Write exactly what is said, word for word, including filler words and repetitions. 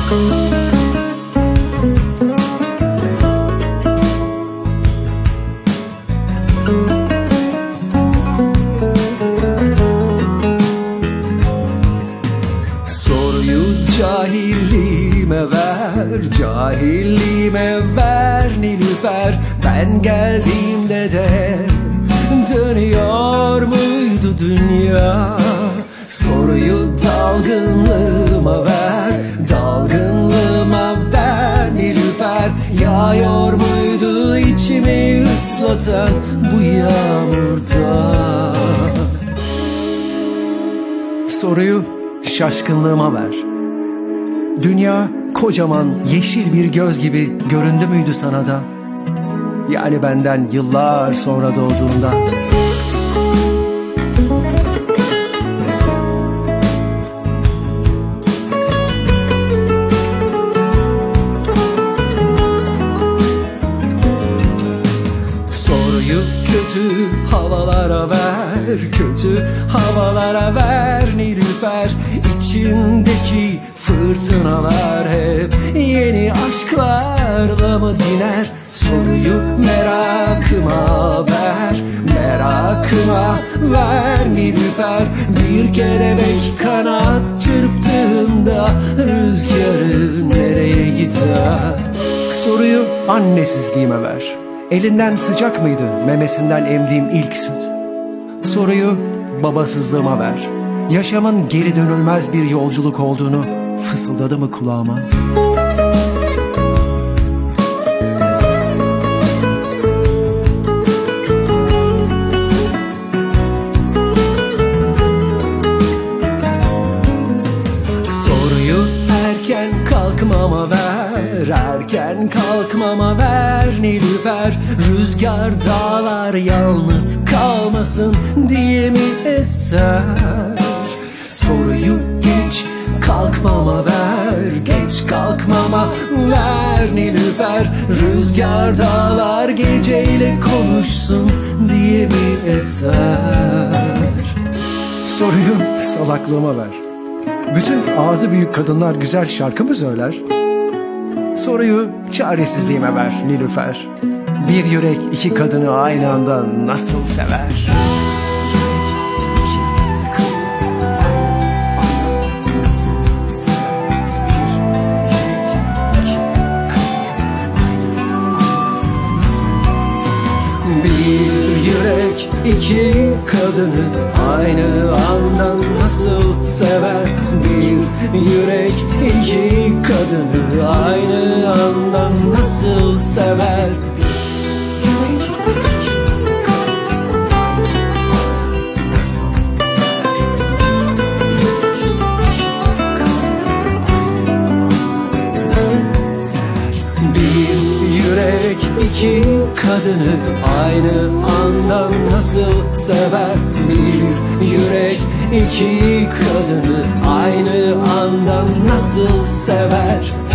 Soruyu cahilliğime ver, cahilliğime ver Nilüfer. Ben geldiğimde de dönüyor muydu dünya? Soruyu dalgınlığıma ver, dalgınlığıma ver Nilüfer. Yağıyor muydu içimi ıslatan bu yağmurda? Soruyu şaşkınlığıma ver. Dünya kocaman yeşil bir göz gibi göründü müydü sana da? Yani benden yıllar sonra doğduğunda. Soruyu kötü havalara ver, kötü havalara ver Nilüfer. İçindeki fırtınalar hep yeni aşklarla mı diner? Soruyu merakıma ver, merakıma ver Nilüfer. Bir kelebek kanat çırptığında rüzgarı nereye gider? Soruyu annesizliğime ver. Elinden sıcak mıydı memesinden emdiğim ilk süt? Soruyu babasızlığıma ver. Yaşamın geri dönülmez bir yolculuk olduğunu fısıldadı mı kulağıma? Soruyu erken kalkmama ver, erken kalkmama ver Nilüfer. Rüzgar dağlar yalnız kalmasın diye mi eser? Soruyu geç kalkmama ver, geç kalkmama ver Nilüfer. Rüzgar dağlar geceyle konuşsun diye mi eser? Soruyu salaklığıma ver. Bütün ağzı büyük kadınlar güzel şarkı mı söyler? Soruyu çaresizliğime ver Nilüfer. Bir yürek iki kadını aynı anda nasıl sever? Bir yürek iki kadını aynı anda nasıl sever? Bir yürek iki kadını aynı anda nasıl sever? Bir yürek iki kadını aynı anda nasıl sever? Bir yürek iki kadını aynı anda nasıl sever?